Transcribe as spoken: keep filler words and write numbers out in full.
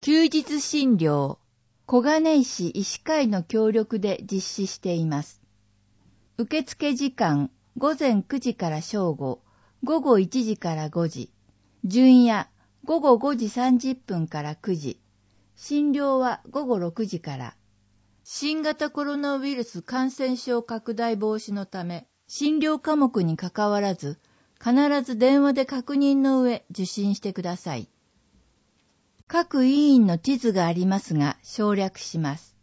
休日診療、小金井市医師会の協力で実施しています。受付時間、ごぜんくじから正午、ごごいちじからごじ、巡夜、ごごごじさんじゅっぷんからくじ、診療はごごろくじから。新型コロナウイルス感染症拡大防止のため、診療科目にかかわらず、必ず電話で確認の上受診してください。各医院の地図がありますが省略します。